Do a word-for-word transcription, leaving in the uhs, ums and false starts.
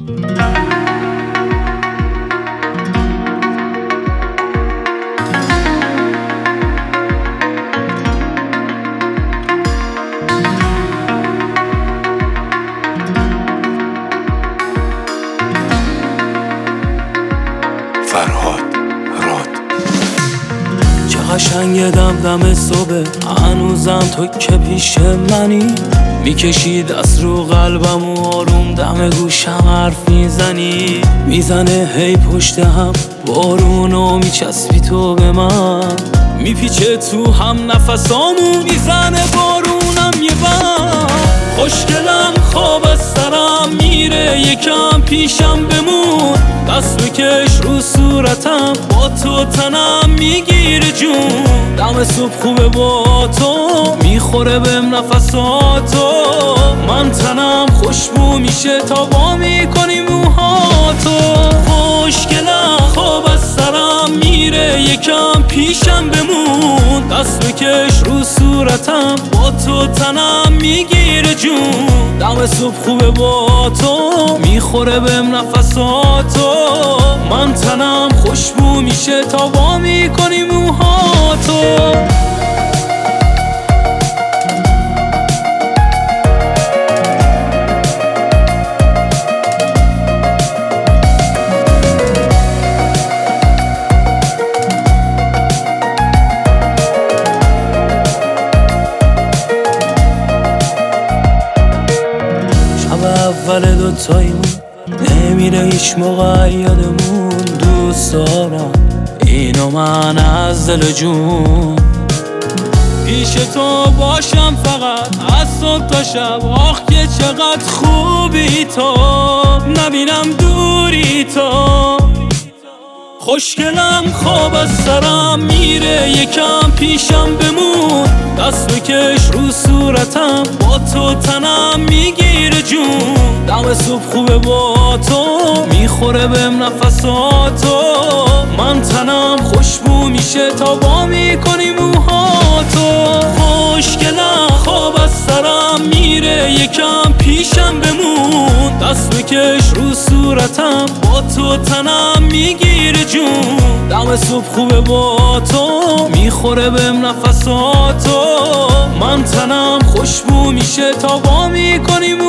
فرهاد راد. چه قشنگ دم دم صبح، هنوزم تو که پیش منی، میکشی دست رو قلبم و آروم دم گوشم حرف میزنی، میزنه هی پشت هم بارونو میچسبی تو به من، میپیچه تو هم نفسامو میزنه بارونم یه بم. خوشگلم خواب از سرم میره یکم پیشم بمون، دست بکش رو صورتم با تو تنم میگیره جون، دم صبح خوبه با تو میخوره بهم نفساتو، من تنم خوشبو میشه تا وا میکنی موهاتو. خوشگلم خواب از سرم میره یکم پیشم بمون، دست بکش رو صورتم با تو تنم میگیره جون، دم صبح خوبه با تو میخوره بهم نفساتو، من تنم خوشبو میشه تا وا میکنی موهاتو. اول دوتاییمون نمیره هیچ موقع یادمون، دوست دارم اینو من از دل جون، پیش تو باشم فقط از صبح تا شب، آخ که چقدر خوبی تو، نبینم دوری تو. خوشگلم خواب از سرم میره یکم پیشم بمون، دست بکش رو صورتم با تو تنم میگیره جون، دم صبح خوبه با تو میخوره بهم نفساتو، من تنم خوشبو میشه تا وا میکنی موهاتو. خوشگلم خواب از سرم میره یکم پیشم بمون، دست بکش رو صورتم با تو تنم میگیره جون، دم صبح خوبه با تو میخوره بهم نفساتو، من تنم خوشبو میشه تا وا میکنی